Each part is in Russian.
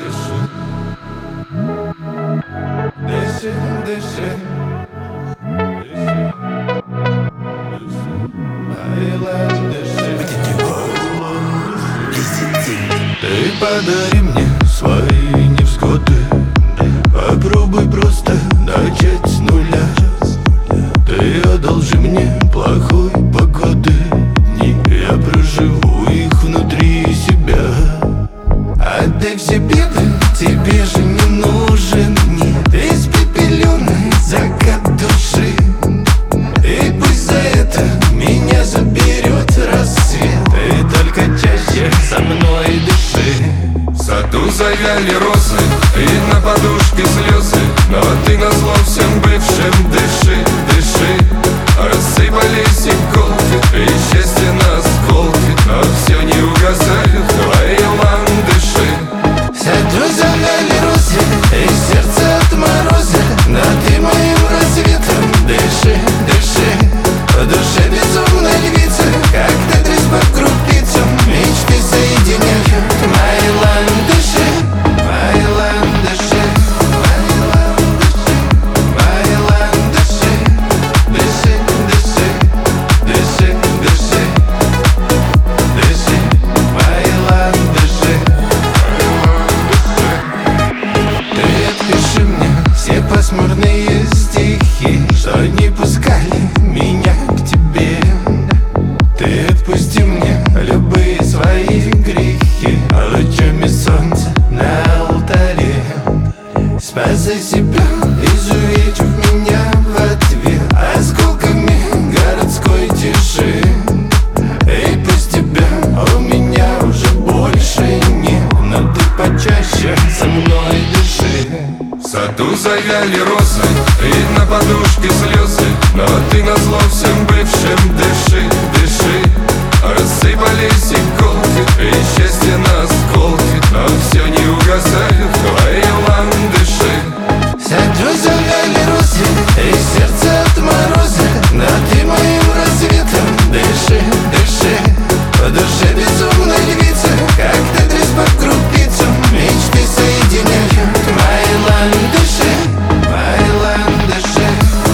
Дыши, дыши, Айланд, дыши. Ты подари мне свои невзгоды. Попробуй просто начать с нуля. Ты одолжи мне плохой погоды дни. Я проживу их внутри себя. Отдай все беды, тебе же не нужен мир. Ты испепеленный закат души. И пусть за это меня заберет рассвет. Ты только чаще со мной дыши. В саду завяли розы, и на подушке слезы. Но ты назло всем бывшим дыши, дыши. Рассыпались иголки, и счастье на осколки. Но все не угасает, Айланд, дыши. В саду завяли розы, и сердце от мороза. Но ты моим рассветом дыши, дыши. В душе безумная львица, как тетрис по крупицам. Мечты соединяют. Айланд, дыши, Айланд, дыши, Айланд, дыши, дыши, дыши, дыши, дыши, дыши, Айланд, дыши. Ты отпиши мне все пасмурные стихи, что не пускали меня к тебе. Ты отпусти мне любые свои грехи лучами солнца на алтаре. Спасай себя, изувечив меня в ответ осколками городской тиши. И пусть тебя у меня уже больше нет, но ты почаще со мной дыши. В саду завяли розы, и на подушке слезы. Но ты назло всем бывшим дыши, дыши. Рассыпались иголки, и счастье на осколки. Но все не угасает, Айланд, дыши. В саду завяли розы, и сердце от мороза. Но ты моим рассветом дыши, дыши. В душе безумная львица, как тетрис по крупицам. Мечты соединяют. Айланд, дыши, Айланд, дыши,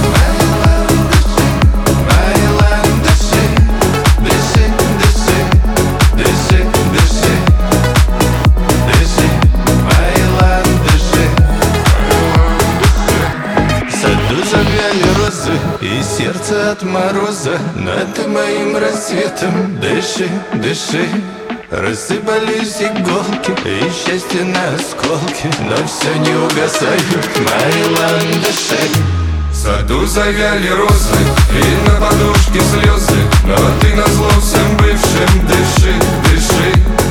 Айланд, дыши, дыши, дыши, дыши, дыши, дыши, Айланд, дыши. В саду завяли розы, и сердце от мороза. Но ты моим рассветом дыши, дыши. Рассыпались иголки, и счастье на осколки. Но все не угасают, Айланд, дыши. В саду завяли розы, и на подушке слезы. Но ты назло всем бывшим дыши, дыши.